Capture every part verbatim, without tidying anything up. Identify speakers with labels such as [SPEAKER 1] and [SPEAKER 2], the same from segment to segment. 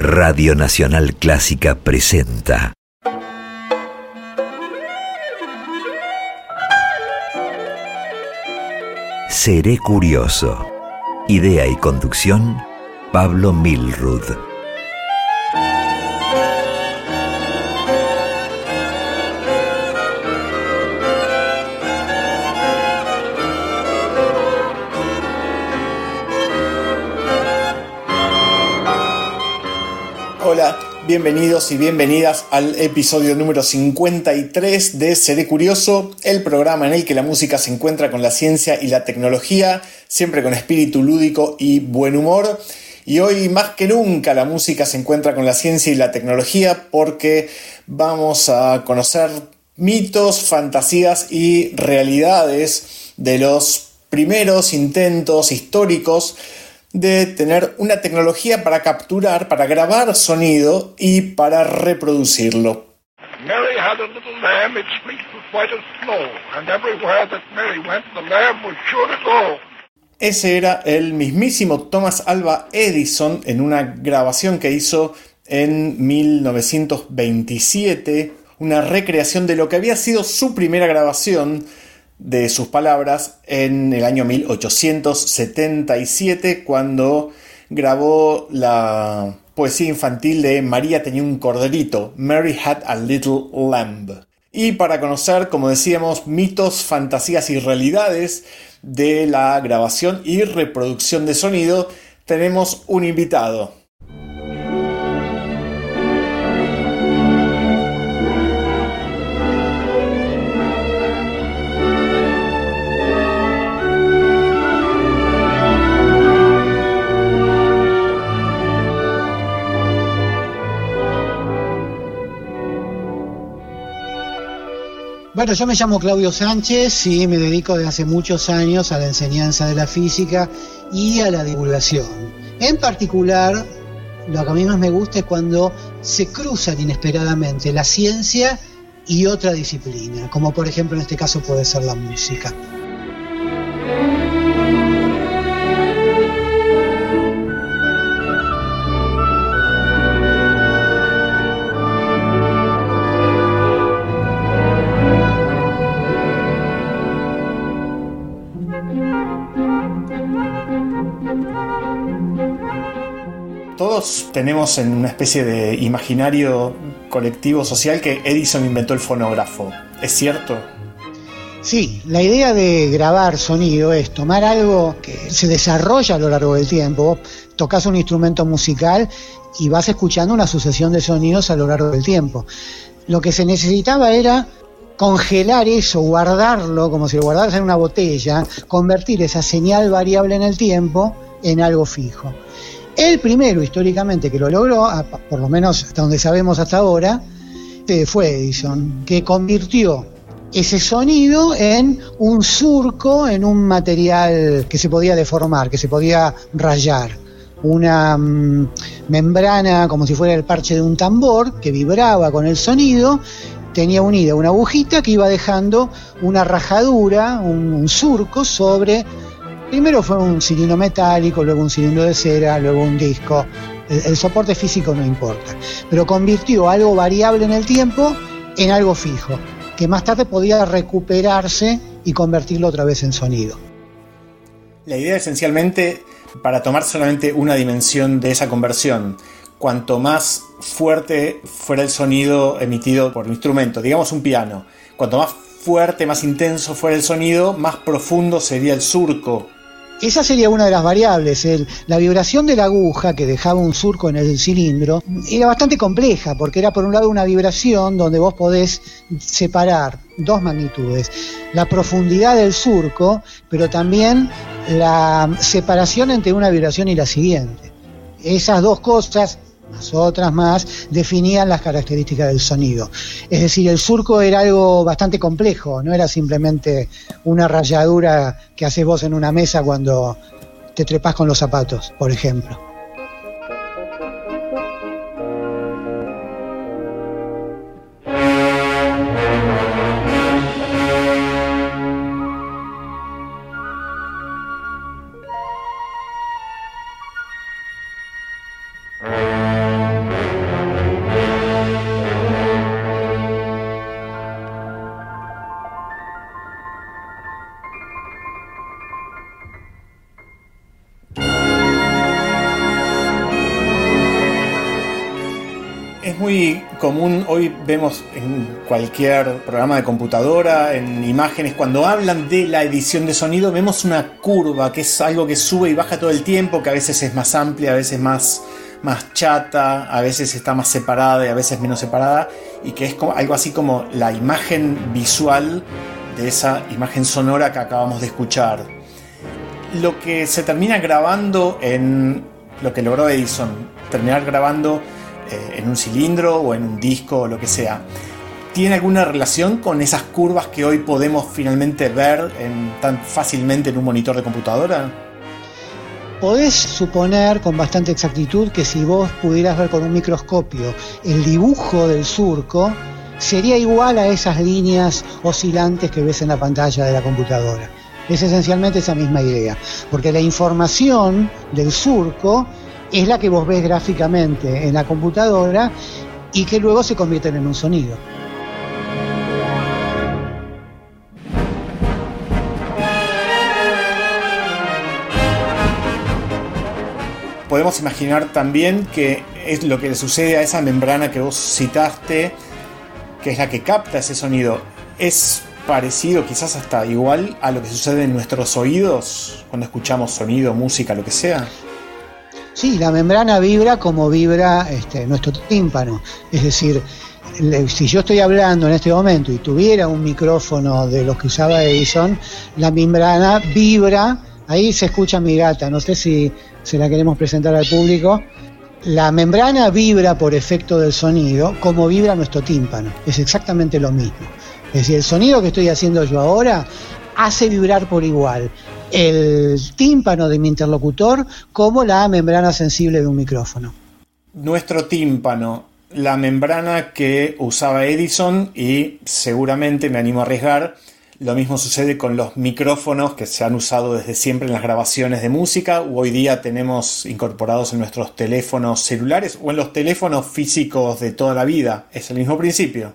[SPEAKER 1] Radio Nacional Clásica presenta Seré Curioso. Idea y conducción, Pablo Milrud.
[SPEAKER 2] Hola, bienvenidos y bienvenidas al episodio número cincuenta y tres de Seré Curioso, el programa en el que la música se encuentra con la ciencia y la tecnología, siempre con espíritu lúdico y buen humor. Y hoy más que nunca la música se encuentra con la ciencia y la tecnología porque vamos a conocer mitos, fantasías y realidades de los primeros intentos históricos de tener una tecnología para capturar, para grabar sonido y para reproducirlo.
[SPEAKER 3] Mary had a little lamb, its fleece was white as snow, and everywhere that Mary went, the lamb was sure to go.
[SPEAKER 2] Ese era el mismísimo Thomas Alva Edison en una grabación que hizo en mil novecientos veintisiete, una recreación de lo que había sido su primera grabación de sus palabras en el año mil ochocientos setenta y siete, cuando grabó la poesía infantil de María tenía un corderito, Mary had a little lamb. Y para conocer, como decíamos, mitos, fantasías y realidades de la grabación y reproducción de sonido, tenemos un invitado.
[SPEAKER 4] Bueno, yo me llamo Claudio Sánchez y me dedico desde hace muchos años a la enseñanza de la física y a la divulgación. En particular, lo que a mí más me gusta es cuando se cruzan inesperadamente la ciencia y otra disciplina, como por ejemplo en este caso puede ser la música.
[SPEAKER 2] Todos tenemos en una especie de imaginario colectivo social que Edison inventó el fonógrafo. ¿Es cierto?
[SPEAKER 4] Sí, la idea de grabar sonido es tomar algo que se desarrolla a lo largo del tiempo. Vos tocas un instrumento musical y vas escuchando una sucesión de sonidos a lo largo del tiempo. Lo que se necesitaba era congelar eso, guardarlo como si lo guardaras en una botella, convertir esa señal variable en el tiempo en algo fijo. El primero históricamente que lo logró, por lo menos hasta donde sabemos hasta ahora, fue Edison, que convirtió ese sonido en un surco, en un material que se podía deformar, que se podía rayar. Una mmm, membrana como si fuera el parche de un tambor que vibraba con el sonido, tenía unida una agujita que iba dejando una rajadura, un, un surco sobre. Primero fue un cilindro metálico, luego un cilindro de cera, luego un disco. El, el soporte físico no importa, pero convirtió algo variable en el tiempo en algo fijo, que más tarde podía recuperarse y convertirlo otra vez en sonido.
[SPEAKER 2] La idea esencialmente, para tomar solamente una dimensión de esa conversión, cuanto más fuerte fuera el sonido emitido por el instrumento, digamos un piano, cuanto más fuerte, más intenso fuera el sonido, más profundo sería el surco.
[SPEAKER 4] Esa sería una de las variables. El, la vibración de la aguja que dejaba un surco en el cilindro era bastante compleja porque era por un lado una vibración donde vos podés separar dos magnitudes, la profundidad del surco, pero también la separación entre una vibración y la siguiente. Esas dos cosas, más otras más, definían las características del sonido. Es decir, el surco era algo bastante complejo, no era simplemente una ralladura que haces vos en una mesa cuando te trepás con los zapatos, por ejemplo.
[SPEAKER 3] Thank you.
[SPEAKER 2] Es muy común, hoy vemos en cualquier programa de computadora, en imágenes, cuando hablan de la edición de sonido, vemos una curva, que es algo que sube y baja todo el tiempo, que a veces es más amplia, a veces más, más chata, a veces está más separada y a veces menos separada, y que es como, algo así como la imagen visual de esa imagen sonora que acabamos de escuchar. Lo que se termina grabando en lo que logró Edison, terminar grabando en un cilindro o en un disco o lo que sea, ¿tiene alguna relación con esas curvas que hoy podemos finalmente ver en, tan fácilmente en un monitor de computadora?
[SPEAKER 4] Podés suponer con bastante exactitud que si vos pudieras ver con un microscopio el dibujo del surco, sería igual a esas líneas oscilantes que ves en la pantalla de la computadora. Es esencialmente esa misma idea, porque la información del surco es la que vos ves gráficamente en la computadora y que luego se convierten en un sonido.
[SPEAKER 2] Podemos imaginar también que es lo que le sucede a esa membrana que vos citaste, que es la que capta ese sonido. Es parecido, quizás hasta igual, a lo que sucede en nuestros oídos cuando escuchamos sonido, música, lo que sea.
[SPEAKER 4] Sí, la membrana vibra como vibra este, nuestro tímpano. Es decir, si yo estoy hablando en este momento y tuviera un micrófono de los que usaba Edison, la membrana vibra. Ahí se escucha mi gata, no sé si se la queremos presentar al público. La membrana vibra por efecto del sonido como vibra nuestro tímpano. Es exactamente lo mismo. Es decir, el sonido que estoy haciendo yo ahora hace vibrar por igual el tímpano de mi interlocutor como la membrana sensible de un micrófono.
[SPEAKER 2] Nuestro tímpano, la membrana que usaba Edison, y seguramente, me animo a arriesgar, lo mismo sucede con los micrófonos que se han usado desde siempre en las grabaciones de música, o hoy día tenemos incorporados en nuestros teléfonos celulares o en los teléfonos físicos de toda la vida. Es el mismo principio.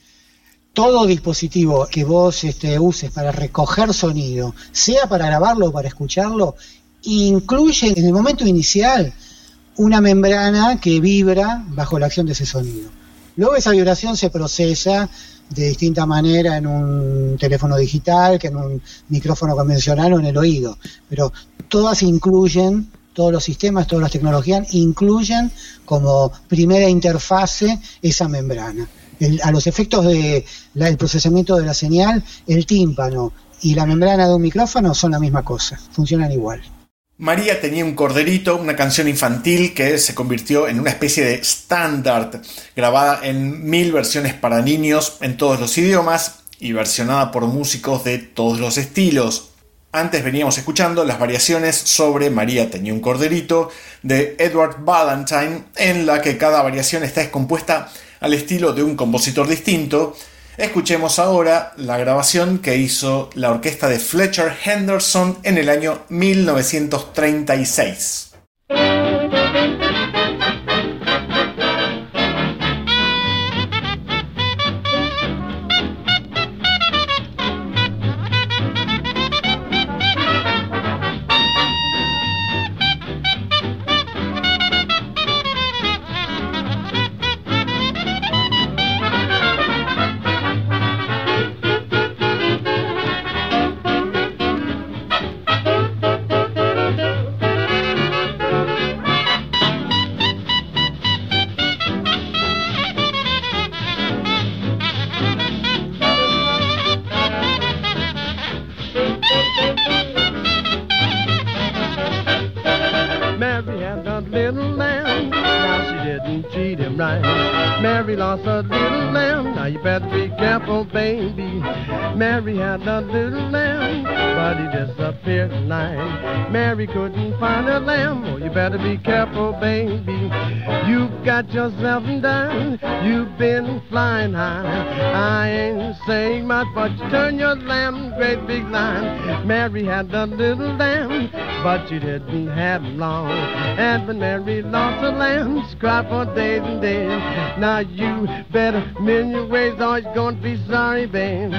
[SPEAKER 4] Todo dispositivo que vos este, uses para recoger sonido, sea para grabarlo o para escucharlo, incluye en el momento inicial una membrana que vibra bajo la acción de ese sonido. Luego esa vibración se procesa de distinta manera en un teléfono digital que en un micrófono convencional o en el oído, pero todas incluyen, todos los sistemas, todas las tecnologías incluyen como primera interfase esa membrana. El, a los efectos del de procesamiento de la señal, el tímpano y la membrana de un micrófono son la misma cosa, funcionan igual.
[SPEAKER 2] María tenía un corderito, una canción infantil que se convirtió en una especie de estándar, grabada en mil versiones para niños en todos los idiomas y versionada por músicos de todos los estilos. Antes veníamos escuchando las variaciones sobre María tenía un corderito de Edward Valentine, en la que cada variación está compuesta al estilo de un compositor distinto. Escuchemos ahora la grabación que hizo la orquesta de Fletcher Henderson en el año mil novecientos treinta y seis.
[SPEAKER 5] Mary lost a little lamb, now you better be careful, baby. Mary had a little lamb, but he disappeared tonight. Mary couldn't find her lamb, oh, you better be careful, baby. You got yourself done, you've been flying high. I ain't saying much, but you turn your lamb great big line. Mary had a little lamb, but she didn't have him long. And when Mary lost her lamb, she cried for days and days. Now you better mend your ways or you're going to be sorry, babe.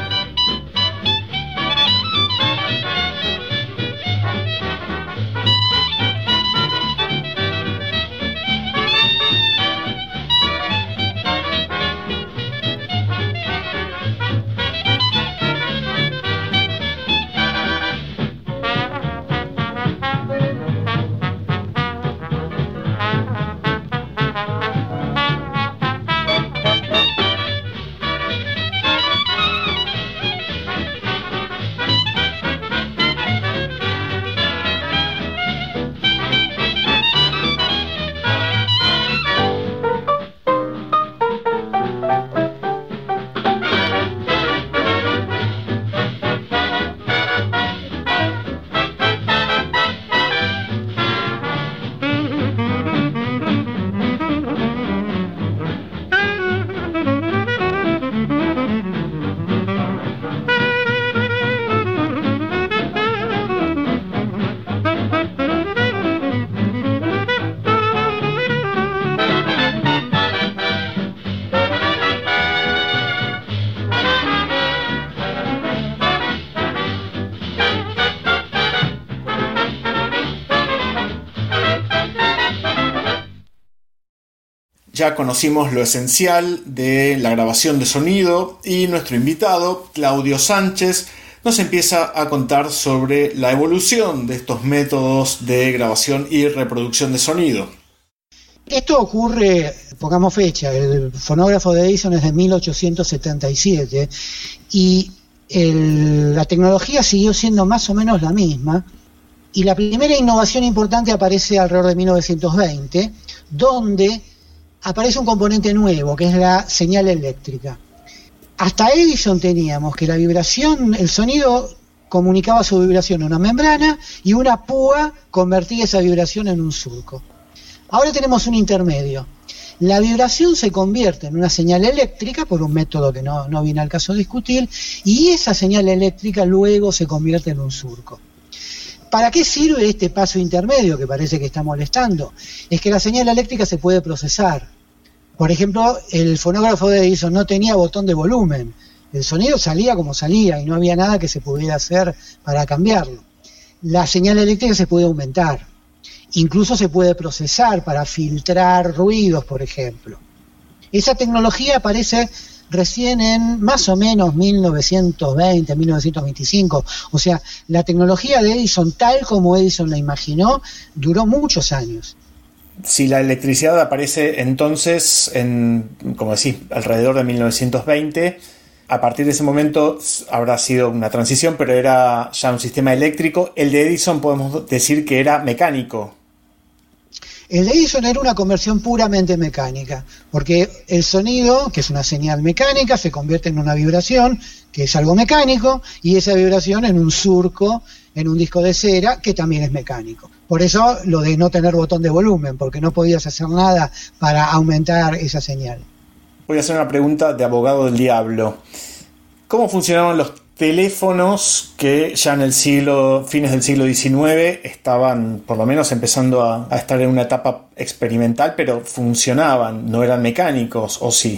[SPEAKER 2] Ya conocimos lo esencial de la grabación de sonido y nuestro invitado, Claudio Sánchez, nos empieza a contar sobre la evolución de estos métodos de grabación y reproducción de sonido.
[SPEAKER 4] Esto ocurre, pongamos fecha, el fonógrafo de Edison es de mil ochocientos setenta y siete y el, la tecnología siguió siendo más o menos la misma, y la primera innovación importante aparece alrededor de mil novecientos veinte, donde aparece un componente nuevo, que es la señal eléctrica. Hasta Edison teníamos que la vibración, el sonido comunicaba su vibración a una membrana y una púa convertía esa vibración en un surco. Ahora tenemos un intermedio. La vibración se convierte en una señal eléctrica por un método que no, no viene al caso discutir, y esa señal eléctrica luego se convierte en un surco. ¿Para qué sirve este paso intermedio que parece que está molestando? Es que la señal eléctrica se puede procesar. Por ejemplo, el fonógrafo de Edison no tenía botón de volumen. El sonido salía como salía y no había nada que se pudiera hacer para cambiarlo. La señal eléctrica se puede aumentar. Incluso se puede procesar para filtrar ruidos, por ejemplo. Esa tecnología aparece recién en más o menos mil novecientos veinte, mil novecientos veinticinco. O sea, la tecnología de Edison, tal como Edison la imaginó, duró muchos años.
[SPEAKER 2] Si la electricidad aparece entonces, en, como decís, alrededor de mil novecientos veinte, a partir de ese momento habrá sido una transición, pero era ya un sistema eléctrico. El de Edison podemos decir que era mecánico.
[SPEAKER 4] El de Edison era una conversión puramente mecánica, porque el sonido, que es una señal mecánica, se convierte en una vibración, que es algo mecánico, y esa vibración en un surco, en un disco de cera, que también es mecánico. Por eso lo de no tener botón de volumen, porque no podías hacer nada para aumentar esa señal.
[SPEAKER 2] Voy a hacer una pregunta de abogado del diablo. ¿Cómo funcionaban los teléfonos que ya en el siglo, fines del siglo diecinueve, estaban por lo menos empezando a, a estar en una etapa experimental, pero funcionaban, no eran mecánicos, o sí?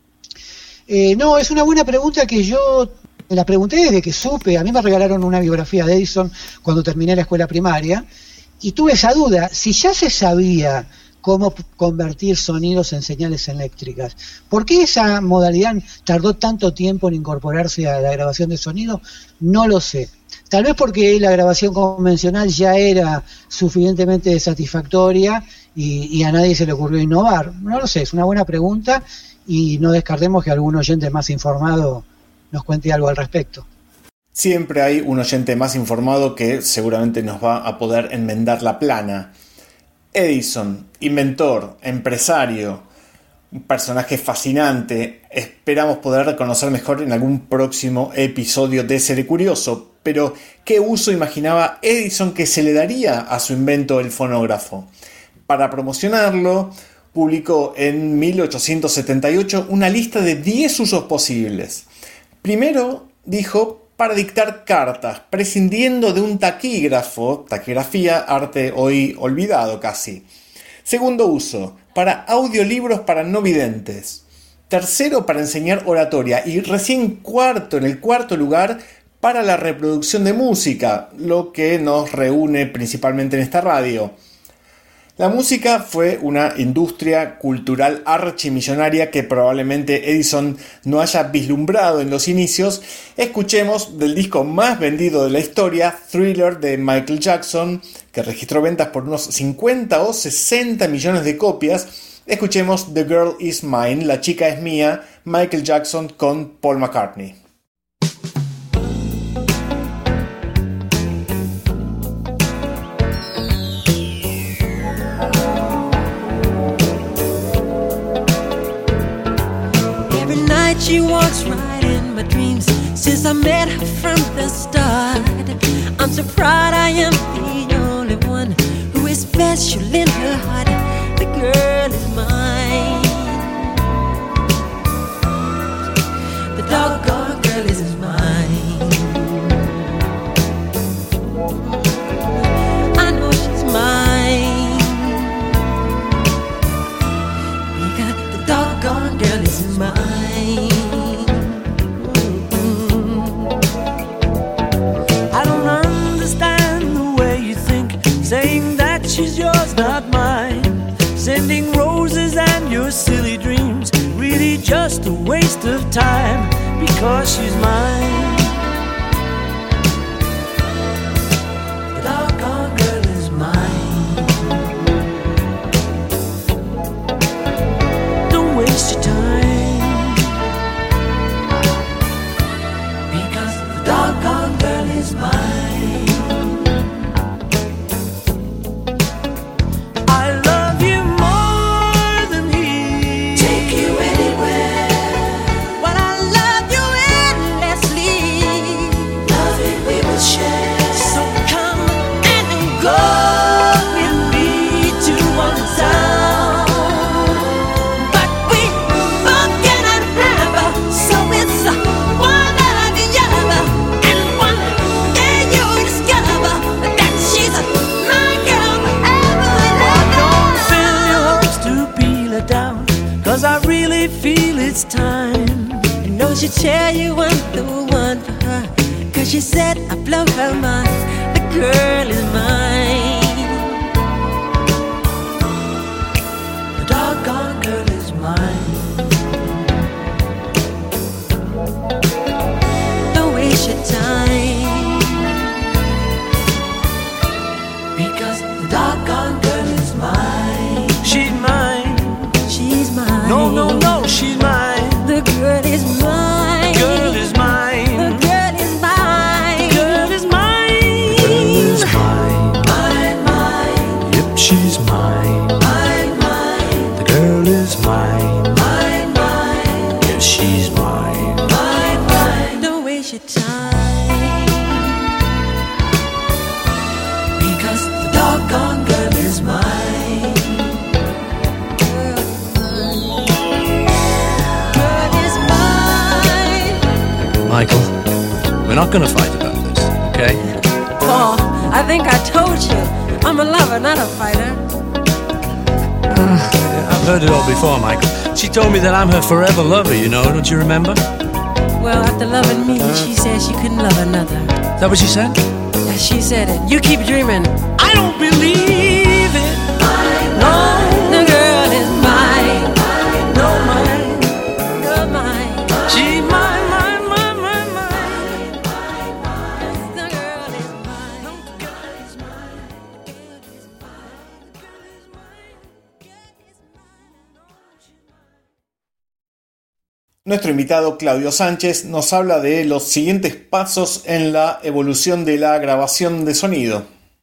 [SPEAKER 4] Eh, no, es una buena pregunta que yo la pregunté desde que supe. A mí me regalaron una biografía de Edison cuando terminé la escuela primaria, y tuve esa duda, si ya se sabía cómo convertir sonidos en señales eléctricas, ¿por qué esa modalidad tardó tanto tiempo en incorporarse a la grabación de sonido? No lo sé. Tal vez porque la grabación convencional ya era suficientemente satisfactoria y, y a nadie se le ocurrió innovar. No lo sé, es una buena pregunta, y no descartemos que algún oyente más informado nos cuente algo al respecto.
[SPEAKER 2] Siempre hay un oyente más informado que seguramente nos va a poder enmendar la plana. Edison, inventor, empresario, un personaje fascinante. Esperamos poder reconocer mejor en algún próximo episodio de Seré Curioso. Pero, ¿qué uso imaginaba Edison que se le daría a su invento, el fonógrafo? Para promocionarlo, publicó en mil ochocientos setenta y ocho una lista de diez usos posibles. Primero, dijo, para dictar cartas, prescindiendo de un taquígrafo, taquigrafía, arte hoy olvidado casi. Segundo uso, para audiolibros para no videntes. Tercero, para enseñar oratoria. Y recién cuarto, en el cuarto lugar, para la reproducción de música, lo que nos reúne principalmente en esta radio. La música fue una industria cultural archimillonaria que probablemente Edison no haya vislumbrado en los inicios. Escuchemos del disco más vendido de la historia, Thriller de Michael Jackson, que registró ventas por unos cincuenta o sesenta millones de copias. Escuchemos The Girl Is Mine, La Chica Es Mía, Michael Jackson con Paul McCartney.
[SPEAKER 6] She walks right in my dreams since I met her from the start. I'm so proud I am the only one who is special in her heart. The girl is mine. The doggone girl is mine. I know she's mine. Because the doggone girl is mine. Saying that she's yours, not mine. Sending roses and you're
[SPEAKER 7] waste of time because she's mine. The doggone girl is mine. Don't waste your time because the doggone girl is mine. I really feel it's time.
[SPEAKER 6] I know she'll tell you I'm the one for her, 'cause she said I blow her mind. The girl is mine.
[SPEAKER 7] The doggone girl is mine.
[SPEAKER 6] Don't waste your time
[SPEAKER 7] because the doggone girl is mine. She's mine.
[SPEAKER 6] She's mine.
[SPEAKER 7] No, no, no, she's mine.
[SPEAKER 6] The girl is mine.
[SPEAKER 7] The girl is mine.
[SPEAKER 6] The girl is mine.
[SPEAKER 7] The girl is mine. The girl is mine.
[SPEAKER 6] Mine, mine.
[SPEAKER 7] Yep, she's mine.
[SPEAKER 6] Mine, mine.
[SPEAKER 7] The girl is mine.
[SPEAKER 6] Mine, mine.
[SPEAKER 7] Yes, she's mine.
[SPEAKER 6] Mine, mine. Don't waste your time
[SPEAKER 7] because the doggone girl is mine. Michael, we're not gonna fight about this, okay?
[SPEAKER 6] Paul, I think I told you, I'm a lover, not a fighter.
[SPEAKER 7] Uh, I've heard it all before, Michael. She told me that I'm her forever lover, you know, don't you remember?
[SPEAKER 6] Well, after loving me, she said she couldn't love another.
[SPEAKER 7] Is that what she said?
[SPEAKER 6] Yeah, she said it. You keep dreaming.
[SPEAKER 7] I don't believe it.
[SPEAKER 6] Mine, no. The girl is mine.
[SPEAKER 7] No, mine.
[SPEAKER 6] You're mine.
[SPEAKER 7] She's mine.
[SPEAKER 2] Nuestro invitado Claudio Sánchez nos habla de los siguientes pasos en la evolución de la grabación de sonido.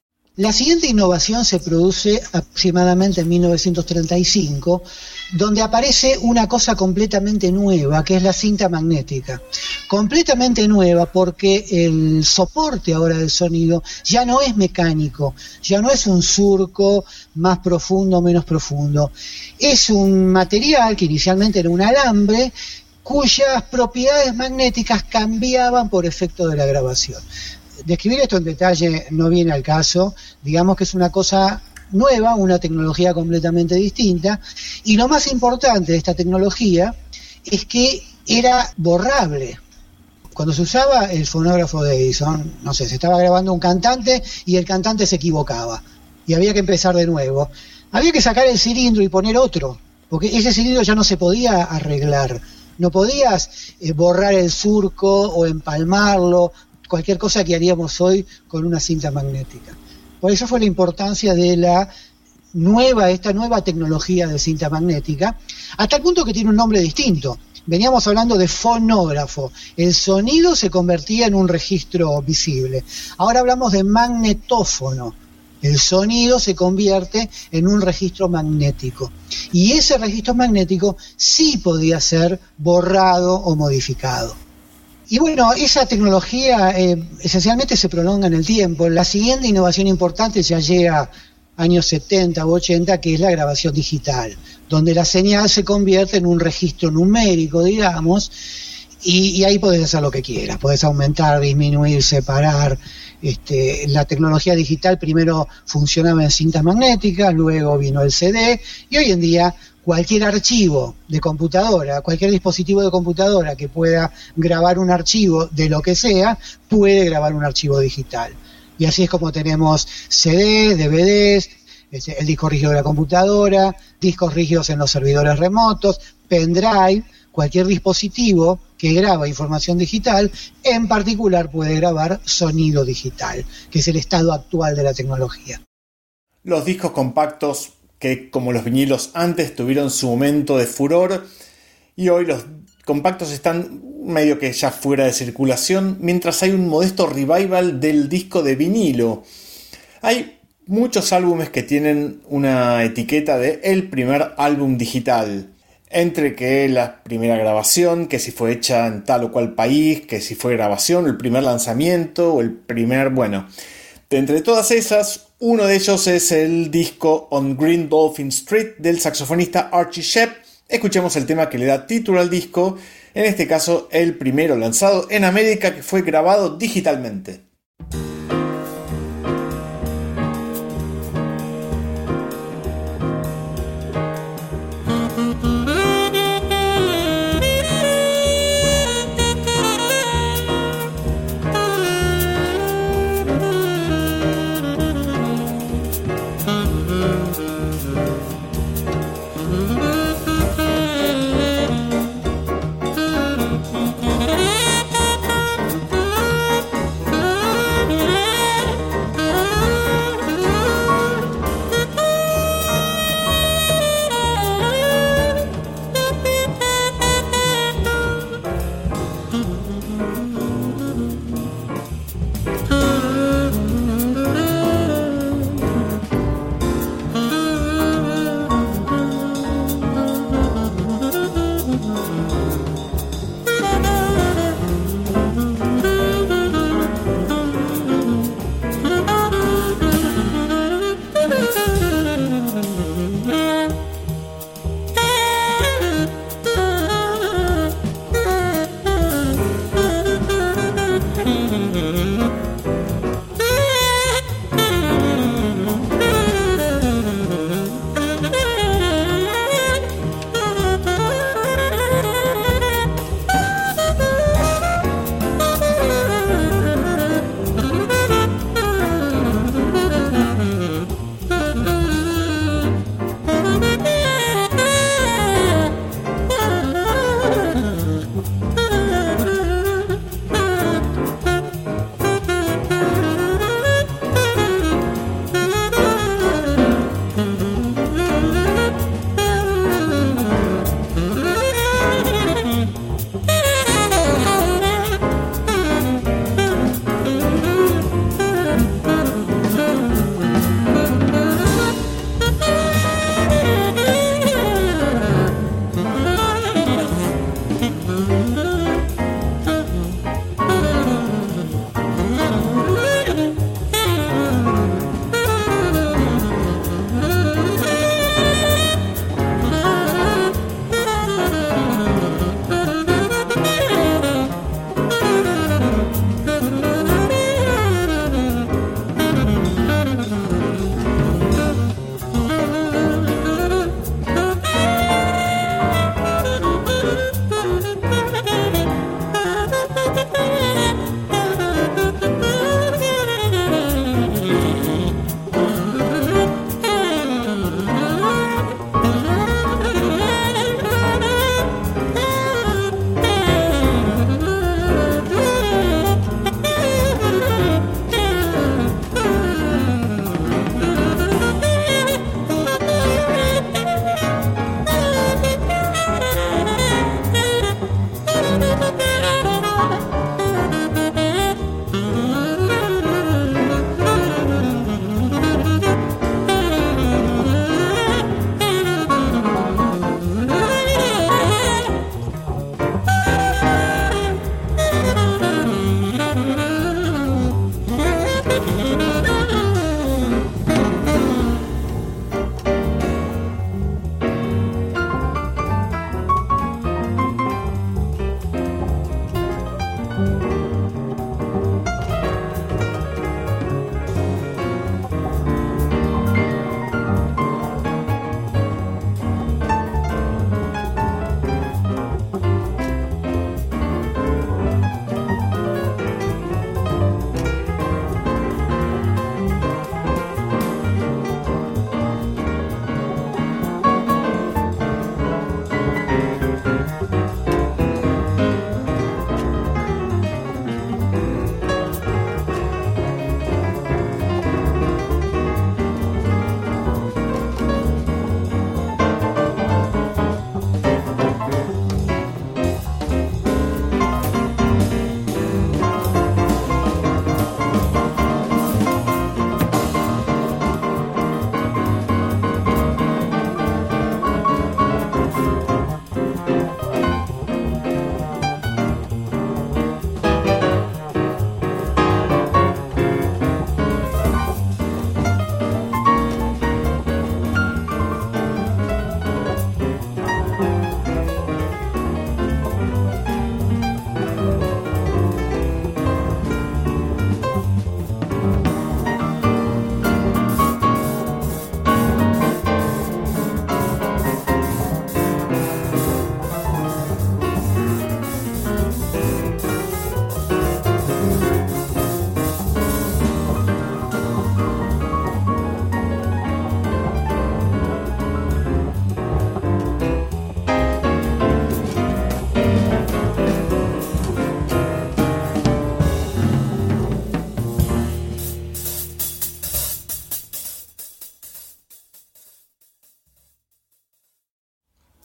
[SPEAKER 4] La siguiente innovación se produce aproximadamente en mil novecientos treinta y cinco, donde aparece una cosa completamente nueva, que es la cinta magnética. Completamente nueva porque el soporte ahora del sonido ya no es mecánico, ya no es un surco más profundo o menos profundo. Es un material que inicialmente era un alambre, cuyas propiedades magnéticas cambiaban por efecto de la grabación. Describir esto en detalle no viene al caso, digamos que es una cosa nueva, una tecnología completamente distinta, y lo más importante de esta tecnología es que era borrable. Cuando se usaba el fonógrafo de Edison, no sé, se estaba grabando un cantante y el cantante se equivocaba, y había que empezar de nuevo. Había que sacar el cilindro y poner otro, porque ese cilindro ya no se podía arreglar. No podías eh, borrar el surco o empalmarlo, cualquier cosa que haríamos hoy con una cinta magnética. Por eso fue la importancia de la nueva, esta nueva tecnología de cinta magnética, hasta el punto que tiene un nombre distinto. Veníamos hablando de fonógrafo. El sonido se convertía en un registro visible. Ahora hablamos de magnetófono. El sonido se convierte en un registro magnético. Y ese registro magnético sí podía ser borrado o modificado. Y bueno, esa tecnología eh, esencialmente se prolonga en el tiempo. La siguiente innovación importante ya llega años setenta u ochenta, que es la grabación digital, donde la señal se convierte en un registro numérico, digamos, y, y ahí podés hacer lo que quieras. Podés aumentar, disminuir, separar. Este, la tecnología digital primero funcionaba en cintas magnéticas, luego vino el C D, y hoy en día cualquier archivo de computadora, cualquier dispositivo de computadora que pueda grabar un archivo de lo que sea, puede grabar un archivo digital. Y así es como tenemos C D, D V Ds, este, el disco rígido de la computadora, discos rígidos en los servidores remotos, pendrive, cualquier dispositivo que graba información digital, en particular puede grabar sonido digital, que es el estado actual de la tecnología.
[SPEAKER 2] Los discos compactos, que como los vinilos antes tuvieron su momento de furor, y hoy los compactos están medio que ya fuera de circulación, mientras hay un modesto revival del disco de vinilo. Hay muchos álbumes que tienen una etiqueta de el primer álbum digital, entre que la primera grabación, que si fue hecha en tal o cual país, que si fue grabación, el primer lanzamiento o el primer, bueno, de entre todas esas, uno de ellos es el disco On Green Dolphin Street del saxofonista Archie Shepp. Escuchemos el tema que le da título al disco, en este caso el primero lanzado en América que fue grabado digitalmente.
[SPEAKER 6] Mm-hmm.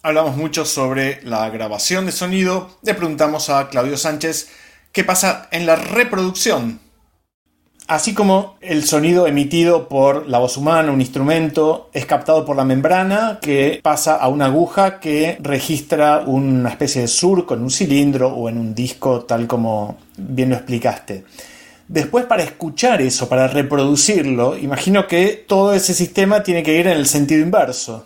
[SPEAKER 2] hablamos mucho sobre la grabación de sonido. Le preguntamos a Claudio Sánchez qué pasa en la reproducción. Así como el sonido emitido por la voz humana, un instrumento, es captado por la membrana que pasa a una aguja que registra una especie de surco en un cilindro o en un disco, tal como bien lo explicaste. Después, para escuchar eso, para reproducirlo, imagino que todo ese sistema tiene que ir en el sentido inverso.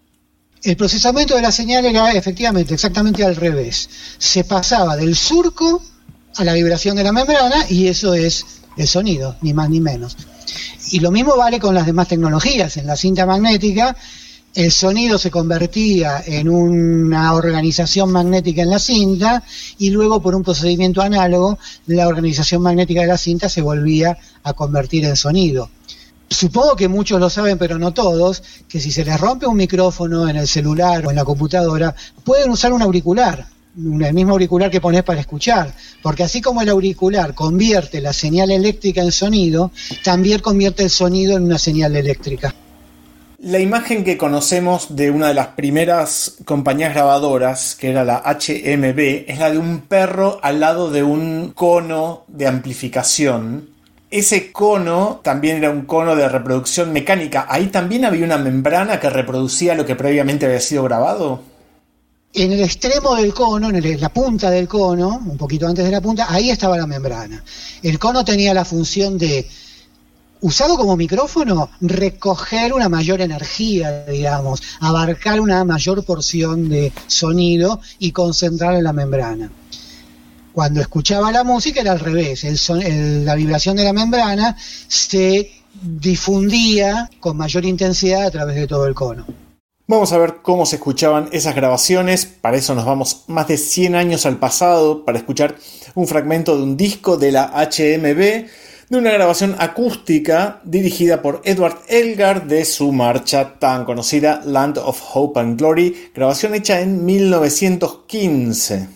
[SPEAKER 4] El procesamiento de la señal era efectivamente exactamente al revés. Se pasaba del surco a la vibración de la membrana y eso es el sonido, ni más ni menos. Y lo mismo vale con las demás tecnologías. En la cinta magnética, el sonido se convertía en una organización magnética en la cinta y luego, por un procedimiento análogo, la organización magnética de la cinta se volvía a convertir en sonido. Supongo que muchos lo saben, pero no todos, que si se les rompe un micrófono en el celular o en la computadora, pueden usar un auricular, el mismo auricular que pones para escuchar, porque así como el auricular convierte la señal eléctrica en sonido, también convierte el sonido en una señal eléctrica.
[SPEAKER 2] La imagen que conocemos de una de las primeras compañías grabadoras, que era la H M V, es la de un perro al lado de un cono de amplificación. Ese cono también era un cono de reproducción mecánica. ¿Ahí también había una membrana que reproducía lo que previamente había sido grabado?
[SPEAKER 4] En el extremo del cono, en el, la punta del cono, un poquito antes de la punta, ahí estaba la membrana. El cono tenía la función de, usado como micrófono, recoger una mayor energía, digamos, abarcar una mayor porción de sonido y concentrarla en la membrana. Cuando escuchaba la música era al revés, el son, el, la vibración de la membrana se difundía con mayor intensidad a través de todo el cono.
[SPEAKER 2] Vamos a ver cómo se escuchaban esas grabaciones. Para eso nos vamos más de cien años al pasado para escuchar un fragmento de un disco de la H M V, de una grabación acústica dirigida por Edward Elgar de su marcha tan conocida Land of Hope and Glory, grabación hecha en mil novecientos quince.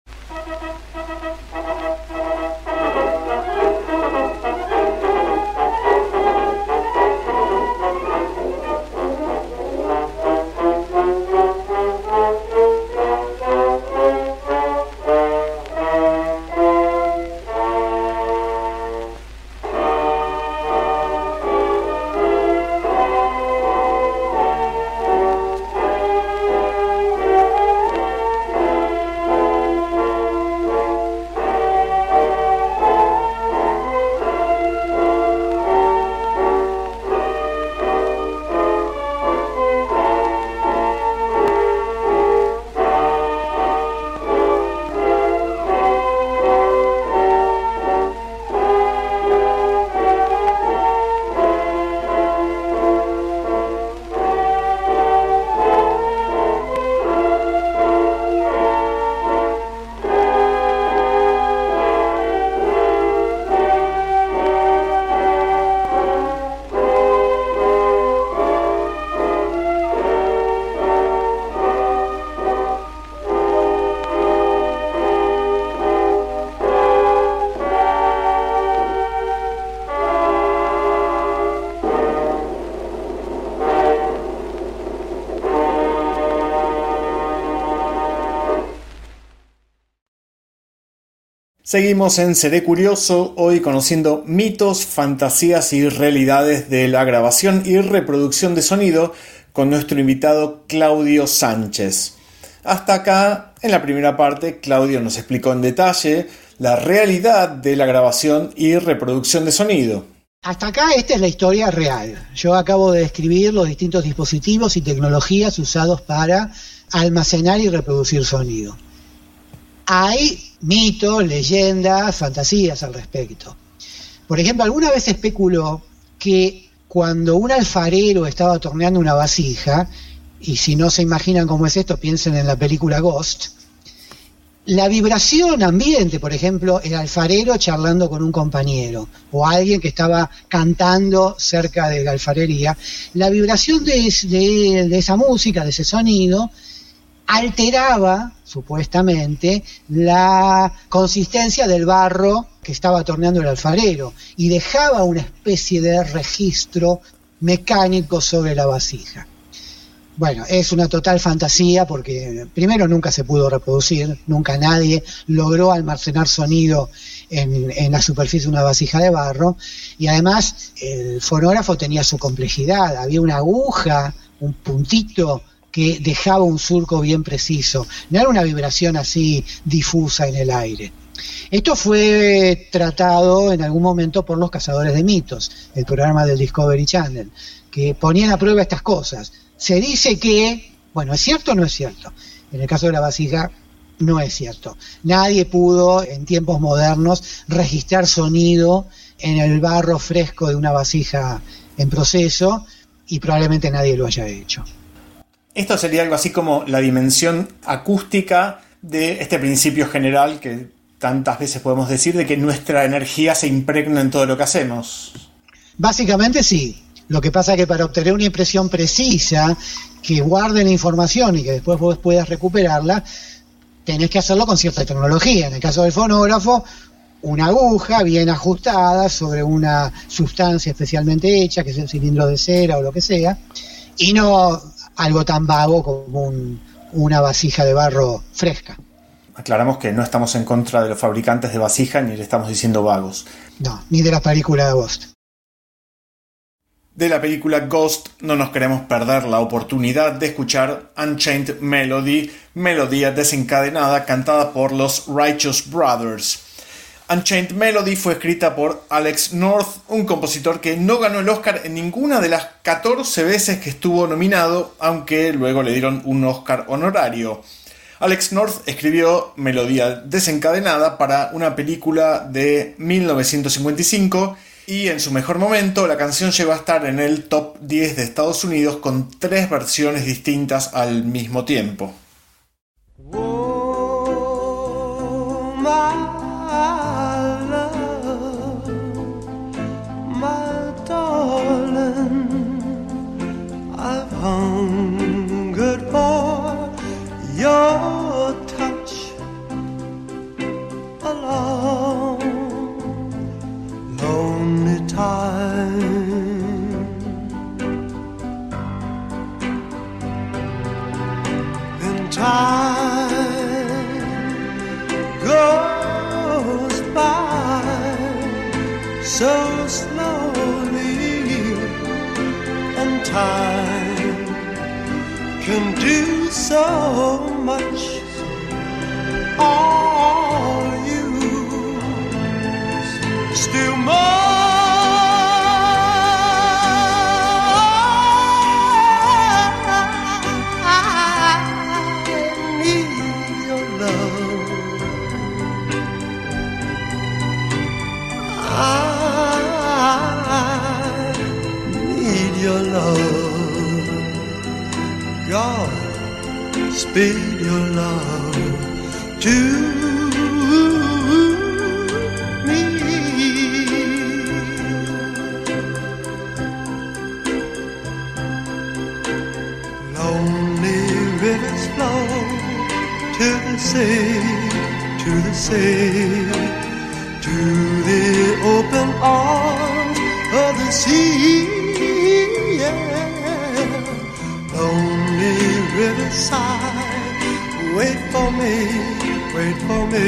[SPEAKER 2] Seguimos en Seré Curioso, hoy conociendo mitos, fantasías y realidades de la grabación y reproducción de sonido con nuestro invitado Claudio Sánchez. Hasta acá, en la primera parte, Claudio nos explicó en detalle la realidad de la grabación y reproducción de sonido.
[SPEAKER 4] Hasta acá esta es la historia real. Yo acabo de describir los distintos dispositivos y tecnologías usados para almacenar y reproducir sonido. Hay mitos, leyendas, fantasías al respecto. Por ejemplo, alguna vez se especuló que cuando un alfarero estaba torneando una vasija, y si no se imaginan cómo es esto, piensen en la película Ghost, la vibración ambiente, por ejemplo, el alfarero charlando con un compañero, o alguien que estaba cantando cerca de la alfarería, la vibración de, de, de esa música, de ese sonido, alteraba, supuestamente, la consistencia del barro que estaba torneando el alfarero y dejaba una especie de registro mecánico sobre la vasija. Bueno, es una total fantasía porque primero nunca se pudo reproducir, nunca nadie logró almacenar sonido en, en la superficie de una vasija de barro, y además el fonógrafo tenía su complejidad, había una aguja, un puntito que dejaba un surco bien preciso, no era una vibración así difusa en el aire. Esto fue tratado en algún momento por los Cazadores de Mitos, el programa del Discovery Channel, que ponían a prueba estas cosas. Se dice que, bueno, ¿es cierto o no es cierto? En el caso de la vasija, no es cierto. Nadie pudo, en tiempos modernos, registrar sonido en el barro fresco de una vasija en proceso, y probablemente nadie lo haya hecho.
[SPEAKER 2] Esto sería algo así como la dimensión acústica de este principio general que tantas veces podemos decir, de que nuestra energía se impregna en todo lo que hacemos.
[SPEAKER 4] Básicamente sí. Lo que pasa es que para obtener una impresión precisa, que guarde la información y que después vos puedas recuperarla, tenés que hacerlo con cierta tecnología. En el caso del fonógrafo, una aguja bien ajustada sobre una sustancia especialmente hecha, que es el cilindro de cera o lo que sea, y no algo tan vago como un, una vasija de barro fresca.
[SPEAKER 2] Aclaramos que no estamos en contra de los fabricantes de vasijas ni le estamos diciendo vagos.
[SPEAKER 4] No, ni de la película de Ghost.
[SPEAKER 2] De la película Ghost no nos queremos perder la oportunidad de escuchar Unchained Melody, melodía desencadenada cantada por los Righteous Brothers. Unchained Melody fue escrita por Alex North, un compositor que no ganó el Oscar en ninguna de las catorce veces que estuvo nominado, aunque luego le dieron un Oscar honorario. Alex North escribió Melodía desencadenada para una película de mil novecientos cincuenta y cinco, y en su mejor momento la canción llegó a estar en el top diez de Estados Unidos con tres versiones distintas al mismo tiempo.
[SPEAKER 8] Oh, my love, my darling, I've hungered for your touch a long, lonely time. And time goes by so slowly, and time can do so much. All you still more. I need your love. I need your love. God, speed your love to me. Lonely rivers flow to the sea, to the sea, to the open arms of the sea. Yeah. Lonely riverside, wait for me, wait for me.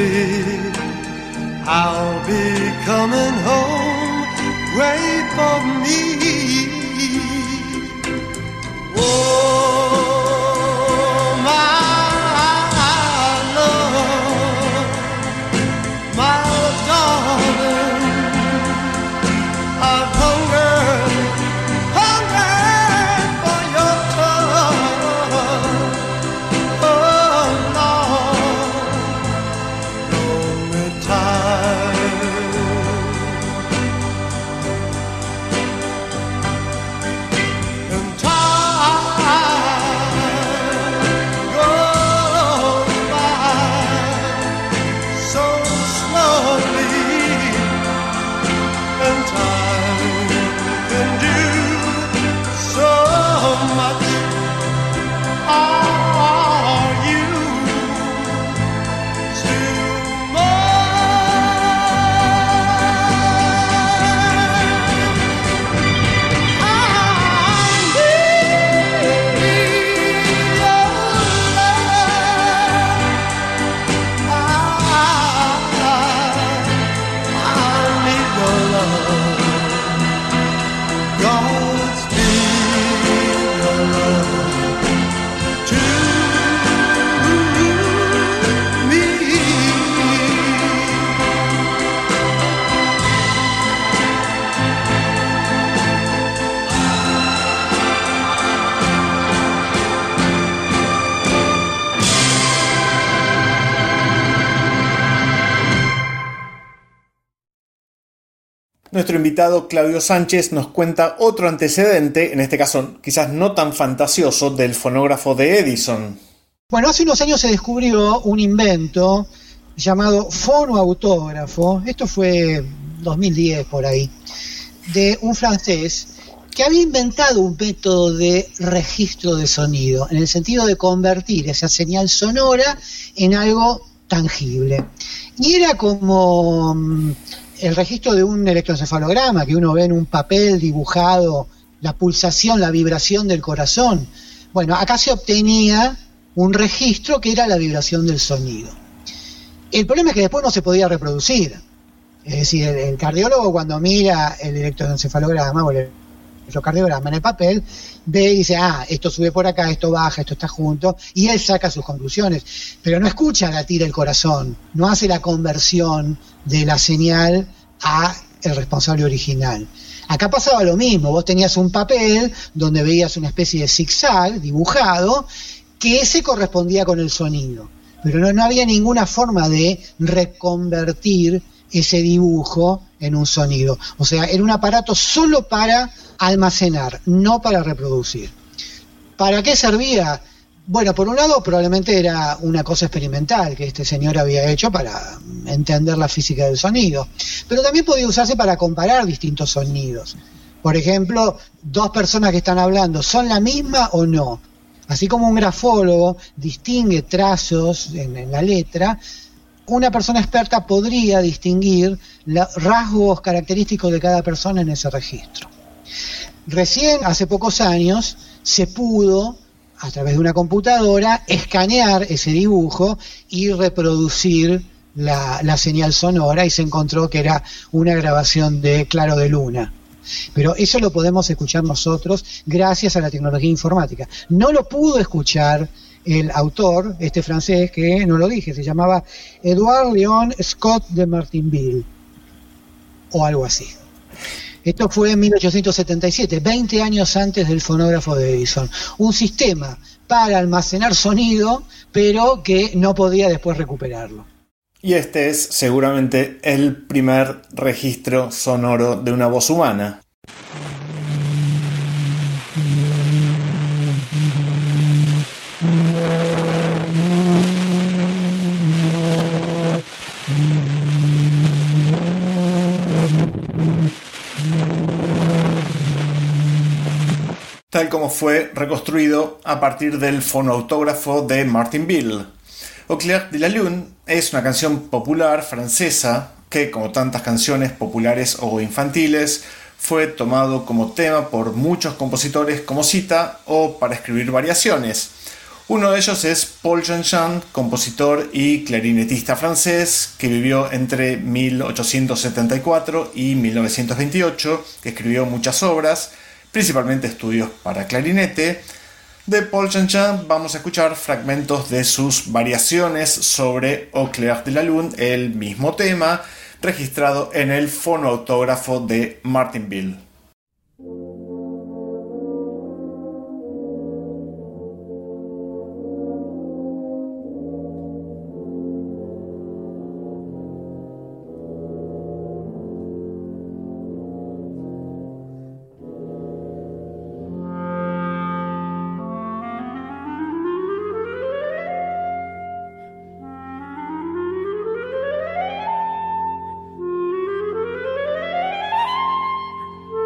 [SPEAKER 8] I'll be coming home, wait for me. Oh, my love, my darling, I've hungered, hungered for your touch. Oh, Lord, lonely time.
[SPEAKER 2] nuestro invitado Claudio Sánchez nos cuenta otro antecedente, en este caso quizás no tan fantasioso, del fonógrafo de Edison.
[SPEAKER 4] Bueno, hace unos años se descubrió un invento llamado fonoautógrafo, esto fue dos mil diez por ahí, de un francés que había inventado un método de registro de sonido, en el sentido de convertir esa señal sonora en algo tangible. Y era como el registro de un electroencefalograma, que uno ve en un papel dibujado, la pulsación, la vibración del corazón. Bueno, acá se obtenía un registro que era la vibración del sonido. El problema es que después no se podía reproducir. Es decir, el, el cardiólogo cuando mira el electroencefalograma o el electrocardiograma en el papel, ve y dice, ah, esto sube por acá, esto baja, esto está junto, y él saca sus conclusiones, pero no escucha latir el corazón, no hace la conversión de la señal a el responsable original. Acá pasaba lo mismo, vos tenías un papel donde veías una especie de zigzag dibujado, que ese correspondía con el sonido, pero no, no había ninguna forma de reconvertir ese dibujo en un sonido. O sea, era un aparato solo para almacenar, no para reproducir. ¿Para qué servía? Bueno, por un lado probablemente era una cosa experimental que este señor había hecho para entender la física del sonido, pero también podía usarse para comparar distintos sonidos. Por ejemplo, dos personas que están hablando, ¿son la misma o no? Así como un grafólogo distingue trazos en, en la letra, una persona experta podría distinguir los rasgos característicos de cada persona en ese registro. Recién, hace pocos años, se pudo, a través de una computadora, escanear ese dibujo y reproducir la, la señal sonora, y se encontró que era una grabación de Claro de Luna. Pero eso lo podemos escuchar nosotros gracias a la tecnología informática. No lo pudo escuchar el autor, este francés, que no lo dije, se llamaba Edouard Léon Scott de Martinville, o algo así. Esto fue en mil ochocientos setenta y siete, veinte años antes del fonógrafo de Edison. Un sistema para almacenar sonido, pero que no podía después recuperarlo.
[SPEAKER 2] Y este es seguramente el primer registro sonoro de una voz humana. Tal como fue reconstruido a partir del fonoautógrafo de Martinville. Au clair de la lune es una canción popular francesa que, como tantas canciones populares o infantiles, fue tomado como tema por muchos compositores como cita o para escribir variaciones. Uno de ellos es Paul Janson, compositor y clarinetista francés que vivió entre mil ochocientos setenta y cuatro y mil novecientos veintiocho, que escribió muchas obras, principalmente estudios para clarinete. De Paul Janson vamos a escuchar fragmentos de sus variaciones sobre Au clair de la lune, el mismo tema, registrado en el fonoautógrafo de Martinville.
[SPEAKER 9] Thank you.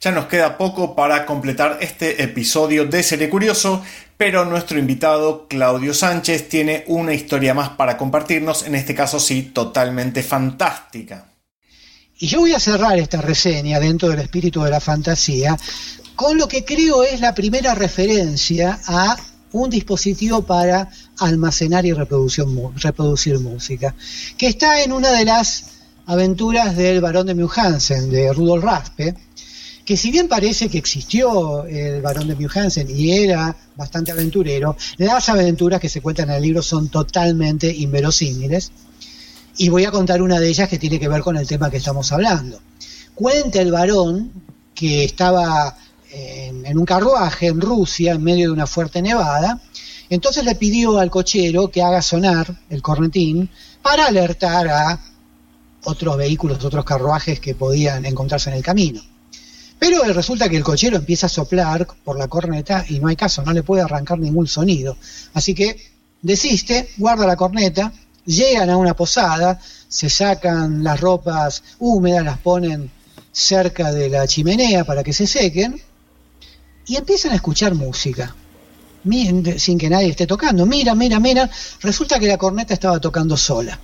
[SPEAKER 2] Ya nos queda poco para completar este episodio de Seré Curioso, pero nuestro invitado Claudio Sánchez tiene una historia más para compartirnos, en este caso sí, totalmente fantástica.
[SPEAKER 4] Y yo voy a cerrar esta reseña dentro del espíritu de la fantasía con lo que creo es la primera referencia a un dispositivo para almacenar y reproducir, reproducir música, que está en una de las aventuras del Barón de Munchausen, de Rudolf Raspe, que si bien parece que existió el Barón de Munchausen y era bastante aventurero, las aventuras que se cuentan en el libro son totalmente inverosímiles, y voy a contar una de ellas que tiene que ver con el tema que estamos hablando. Cuenta el varón que estaba en, en un carruaje en Rusia, en medio de una fuerte nevada, entonces le pidió al cochero que haga sonar el cornetín para alertar a otros vehículos, otros carruajes que podían encontrarse en el camino. Pero resulta que el cochero empieza a soplar por la corneta y no hay caso, no le puede arrancar ningún sonido. Así que desiste, guarda la corneta, llegan a una posada, se sacan las ropas húmedas, las ponen cerca de la chimenea para que se sequen y empiezan a escuchar música sin que nadie esté tocando. Mira, mira, mira, resulta que la corneta estaba tocando sola.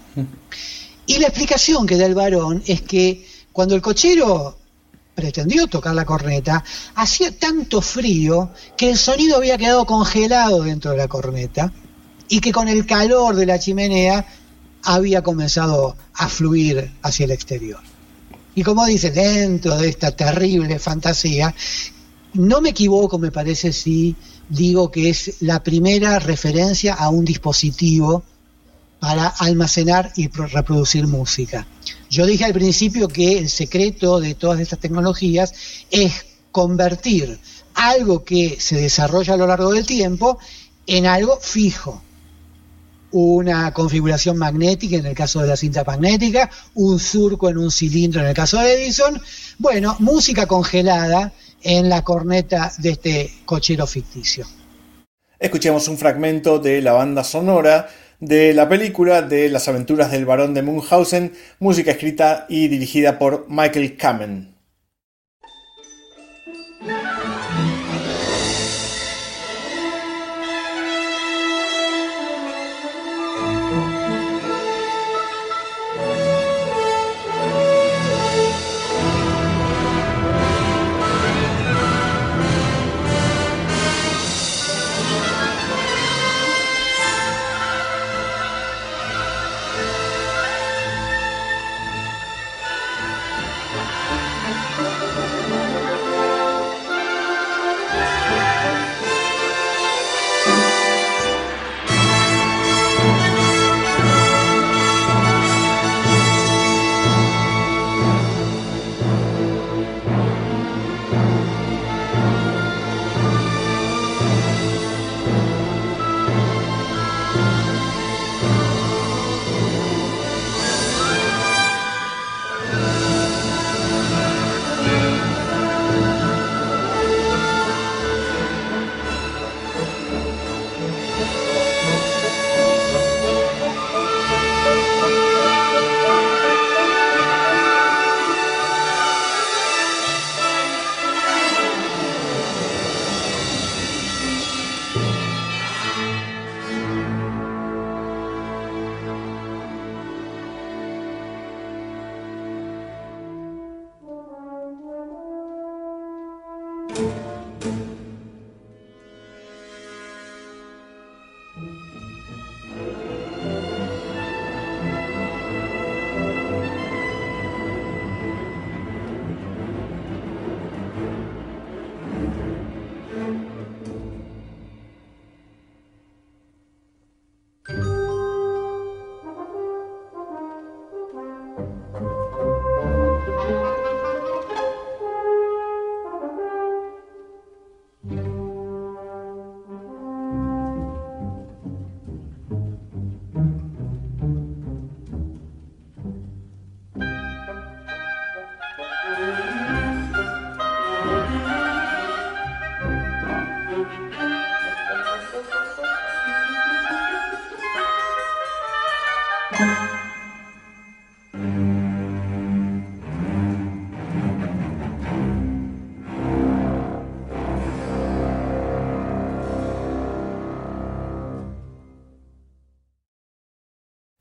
[SPEAKER 4] Y la explicación que da el varón es que cuando el cochero pretendió tocar la corneta, hacía tanto frío que el sonido había quedado congelado dentro de la corneta y que con el calor de la chimenea había comenzado a fluir hacia el exterior. Y como dice, dentro de esta terrible fantasía, no me equivoco, me parece, si digo que es la primera referencia a un dispositivo para almacenar y reproducir música. Yo dije al principio que el secreto de todas estas tecnologías es convertir algo que se desarrolla a lo largo del tiempo en algo fijo. Una configuración magnética en el caso de la cinta magnética, un surco en un cilindro en el caso de Edison. Bueno, música congelada en la corneta de este cochero ficticio.
[SPEAKER 2] Escuchemos un fragmento de la banda sonora de la película de Las aventuras del Barón de Munchausen, música escrita y dirigida por Michael Kamen.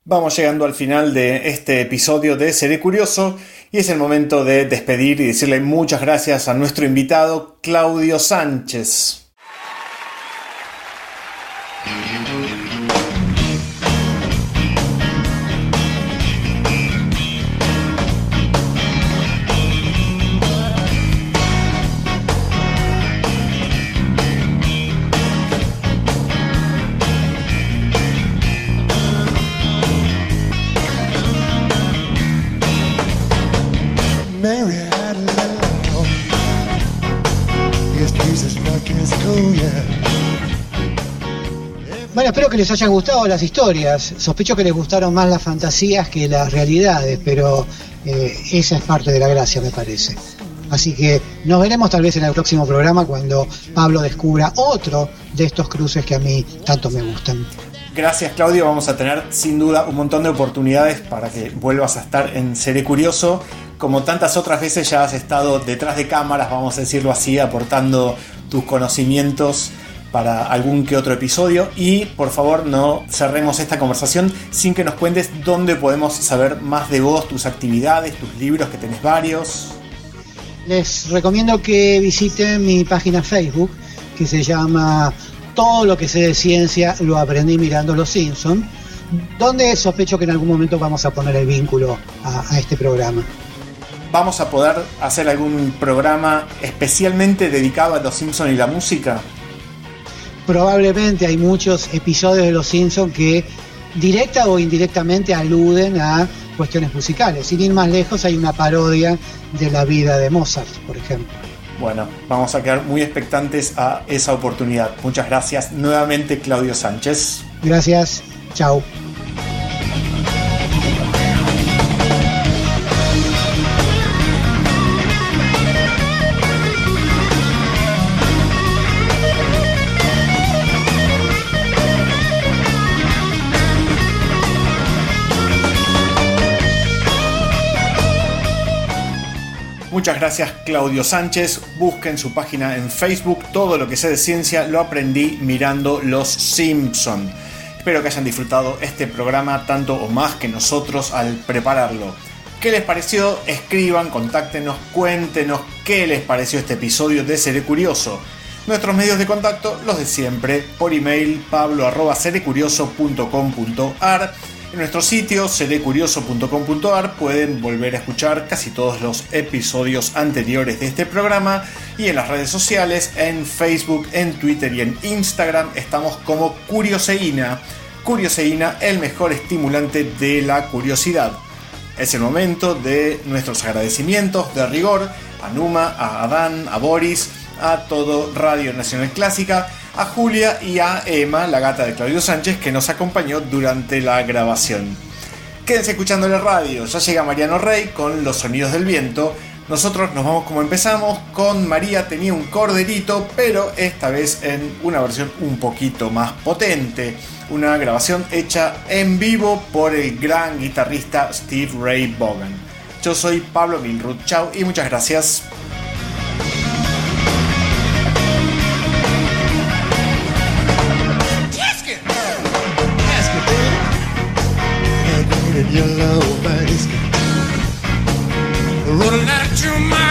[SPEAKER 2] Vamos llegando al final de este episodio de Seré Curioso y es el momento de despedir y decirle muchas gracias a nuestro invitado Claudio Sánchez.
[SPEAKER 8] Mary had a little Yes, Jesus, fucking school, yeah.
[SPEAKER 4] Bueno, espero que les hayan gustado las historias. Sospecho que les gustaron más las fantasías que las realidades, pero eh, esa es parte de la gracia, me parece. Así que nos veremos tal vez en el próximo programa cuando Pablo descubra otro de estos cruces que a mí tanto me gustan.
[SPEAKER 2] Gracias, Claudio. Vamos a tener sin duda un montón de oportunidades para que vuelvas a estar en Seré Curioso. Como tantas otras veces ya has estado detrás de cámaras, vamos a decirlo así, aportando tus conocimientos para algún que otro episodio. Y por favor no cerremos esta conversación sin que nos cuentes dónde podemos saber más de vos, tus actividades, tus libros, que tenés varios.
[SPEAKER 4] Les recomiendo que visiten mi página Facebook, que se llama Todo lo que sé de ciencia lo aprendí mirando Los Simpsons, donde sospecho que en algún momento vamos a poner el vínculo a, a este programa.
[SPEAKER 2] ¿Vamos a poder hacer algún programa especialmente dedicado a Los Simpsons y la música?
[SPEAKER 4] Probablemente hay muchos episodios de Los Simpsons que directa o indirectamente aluden a cuestiones musicales. Sin ir más lejos, hay una parodia de la vida de Mozart, por ejemplo.
[SPEAKER 2] Bueno, vamos a quedar muy expectantes a esa oportunidad. Muchas gracias nuevamente, Claudio Sánchez.
[SPEAKER 4] Gracias, chao.
[SPEAKER 2] Muchas gracias, Claudio Sánchez. Busquen su página en Facebook. Todo lo que sé de ciencia lo aprendí mirando Los Simpson. Espero que hayan disfrutado este programa tanto o más que nosotros al prepararlo. ¿Qué les pareció? Escriban, contáctenos, cuéntenos qué les pareció este episodio de Seré Curioso. Nuestros medios de contacto, los de siempre, por email pablo arroba serecurioso punto com punto ar. En nuestro sitio seré curioso punto com punto ar pueden volver a escuchar casi todos los episodios anteriores de este programa, y en las redes sociales, en Facebook, en Twitter y en Instagram estamos como Curioseína. Curioseína, el mejor estimulante de la curiosidad. Es el momento de nuestros agradecimientos de rigor a Numa, a Adán, a Boris, a todo Radio Nacional Clásica, a Julia y a Emma, la gata de Claudio Sánchez, que nos acompañó durante la grabación. Quédense escuchando la radio, ya llega Mariano Rey con Los Sonidos del Viento. Nosotros nos vamos como empezamos, con María tenía un corderito, pero esta vez en una versión un poquito más potente. Una grabación hecha en vivo por el gran guitarrista Steve Ray Vaughan. Yo soy Pablo Milrud, chao y muchas gracias.
[SPEAKER 8] Yellow basket rolling out your mind.